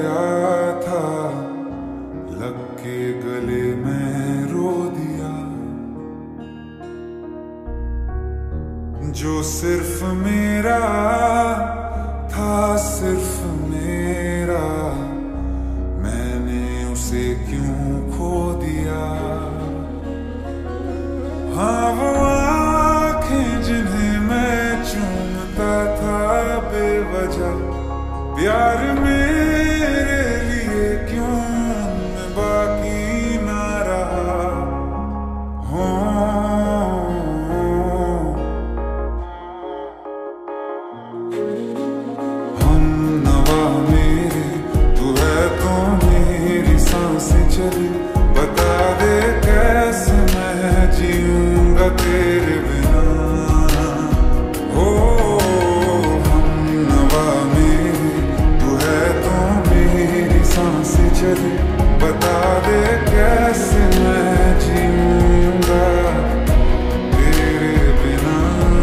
गया था, लग के गले में रो दिया। जो सिर्फ मेरा था, सिर्फ मेरा, मैंने उसे क्यों खो दिया। हाँ वो आँखें जिन्हें मैं चूमता था बेवजह, प्यार मेरे लिए क्यों मैं बाकी ना रहा। हम नवा मेरे, तू है तो मेरी सांसें चली, बता दे कैसे मैं जीऊंगा तेरे बिना। हो हम नवा मेरे, तू है तो मेरी सांसें चली, बता दे कैसे मैं जीऊंगा तेरे बिना।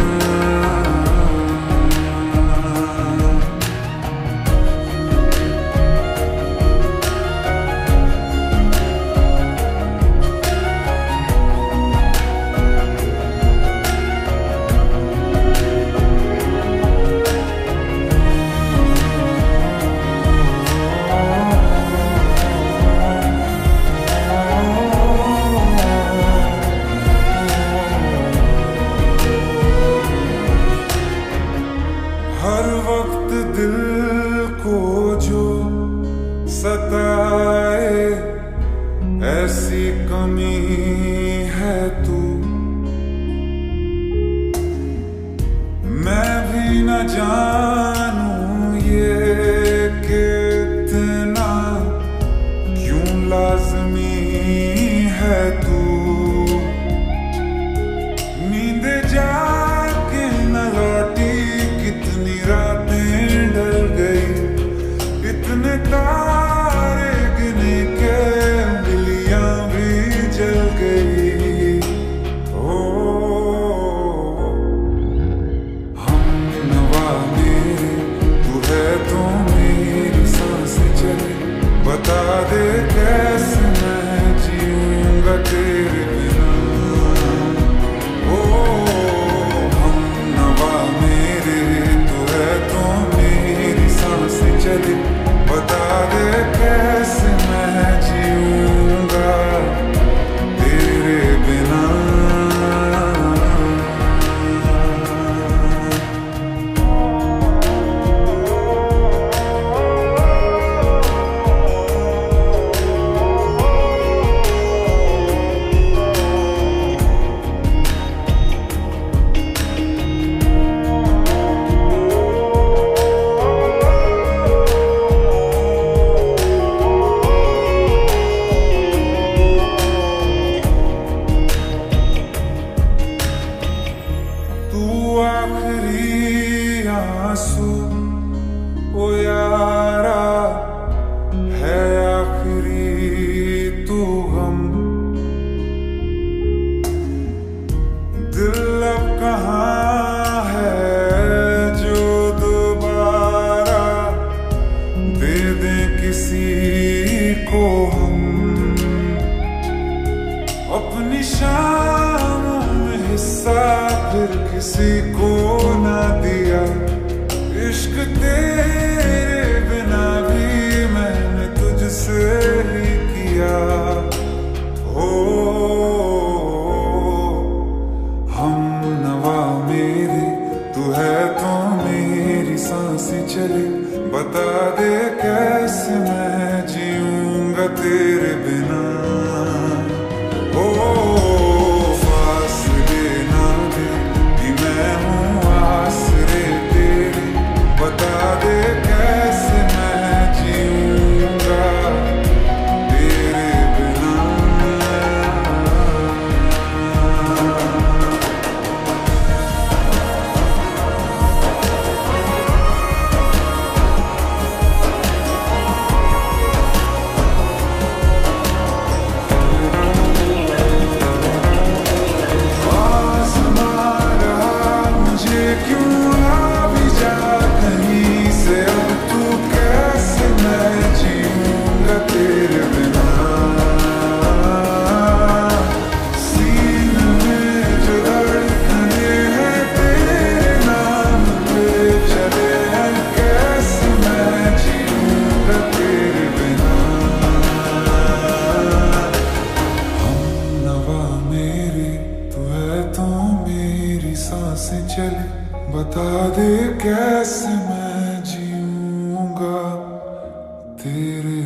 हर वक्त दिल को जो सताए, ऐसी कमी है तू। मैं भी न जानूं ये कितना क्यों लाज़मी है तू। नींद जाके न लौटी, कितनी रातें ढल गई, इतने तारे गिने के बिलियां भी जल गई। ओ हम नवा मेरे, तू है तो मेरी सांसें चली, बता दे कैसे मैं जीऊंगा तेरे बिना। ओ हम नवा मेरे, तू है तो मेरी सांसें चली, बता दे कैसे मैं जीऊंगा तेरे बिना। तू आखिरी आंसू ओ यारा है, आखिरी तू गम। दिल अब कहाँ है जो दोबारा दे दे किसी को हम। अपनी शामों में हिस्सा फिर किसी को ना दिया, इश्क तेरे बिना भी मैंने तुझसे ही किया। हो हम नवा मेरे, तू है तो मेरी सांसें चली, बता दे कैसे मैं जीऊंगा तेरे बिना। ओ फासले ना दे कि मैं हूँ आसरे तेरे, बता दे कैसे मैं जीऊंगा तेरे बिना। तेरे